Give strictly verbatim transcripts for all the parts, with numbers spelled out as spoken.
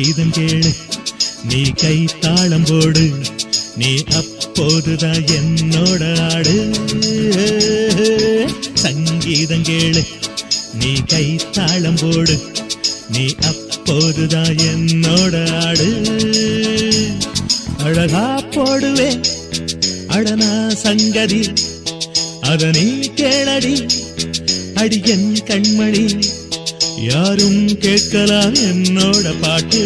சங்கீதம் கேளு, நீ கை தாளம் போடு, நீ அப்போதுதான் என்னோட ஆடு. சங்கீதம் கேளு, நீ கை தாளம் போடு, நீ அப்போதுதான் என்னோட ஆடு. அழகா போடுவேன் அடனா சங்கதி, அத நீ கேளடி அடியன் கண்மணி, யாரும் கேட்கலாம் என்னோட பாட்டு.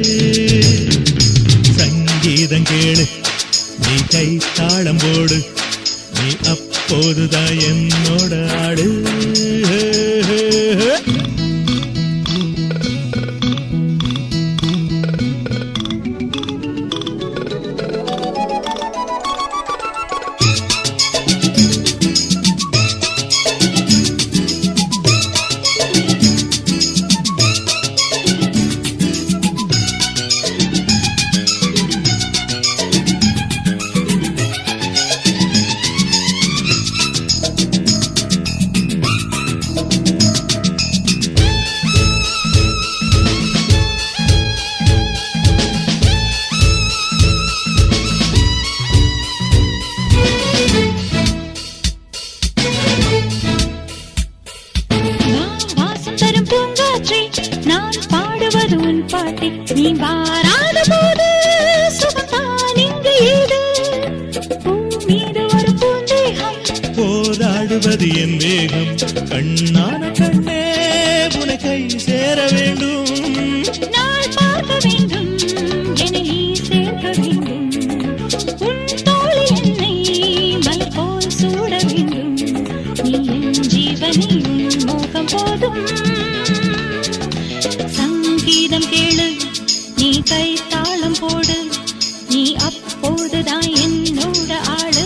சங்கீதம் கேளு, நீ கை தாளம் போடு, நீ அப்போதுதான் என்னோட ஆடு. நீ வாராத போது சுகத்தான் இங்கு ஏது, பூ மீது ஒரு பூந்தேகம் போராடுவது என் வேகம், கண்ணான கண்ணே உன கை சேர வேண்டும், நாள் பார்க்க வேண்டும் என நீ சேர்க்க வேண்டும், உன் தோழி என்னை மலர் போல் சூட வேண்டும், நீ என் ஜீவனி உன் மோகம் போதும். சங்கீதம் கேளு, நீ கை தாளம் போடு, நீ அப்போதுதான் என்னோட ஆளு.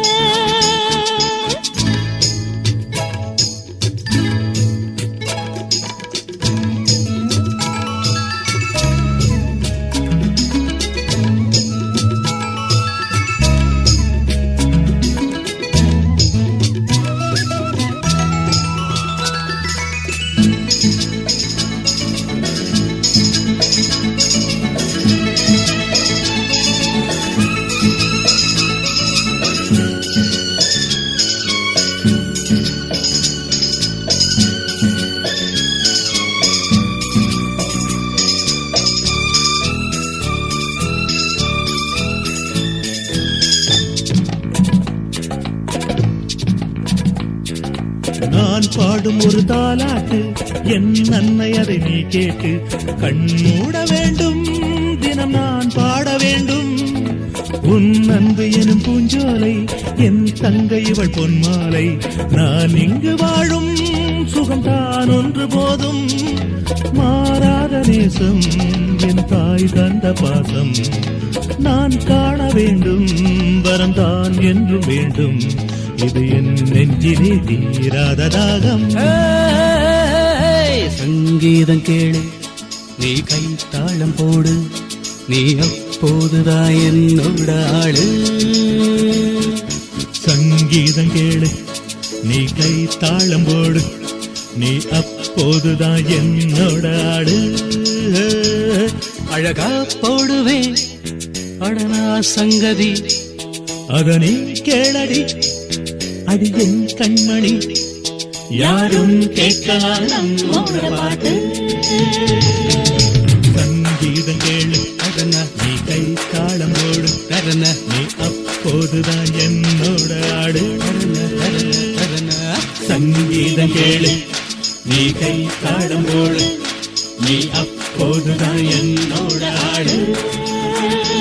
நான் பாடும் ஒரு தாலாட்டு, என் அன்னை அதை நீ கேட்டு கண் மூட வேண்டும், தினம் நான் பாட வேண்டும். உன் அன்பு எனும் பூஞ்சோலை, என் தங்கை இவள் பொன்மாலை, நான் இங்கு வாழும் சுகம்தான் ஒன்று போதும். மாறாத நேசம் என் தாய் தந்த பாசம், நான் காண வேண்டும், வரம்தான் என்றும் வேண்டும், இது என் நெஞ்சிலே தீராத தாகம். சங்கீதம் கேளு, நீ கை தாளம் போடு, நீ அப்போதுதான் என்னோட ஆளு. சங்கீதம் கேளு, நீ கை தாளம் போடு, நீ அப்போதுதான் என்னோட ஆடு. அழகா போடுவேன் அடனா சங்கதி, அத நீ கேளடி அடியன் கண்மணி, யாரும் கேட்கலாம் நம்மோட பாட்டு. சங்கீதம் கேளு, அதன நீ கை தாளம் போடு, தரன நீ அப்போதுதான் என்னோட ஆடு. சங்கீதம் கேளு, நீ கை தாளம் போடு, நீ அப்போதுதான் என்னோட ஆடு.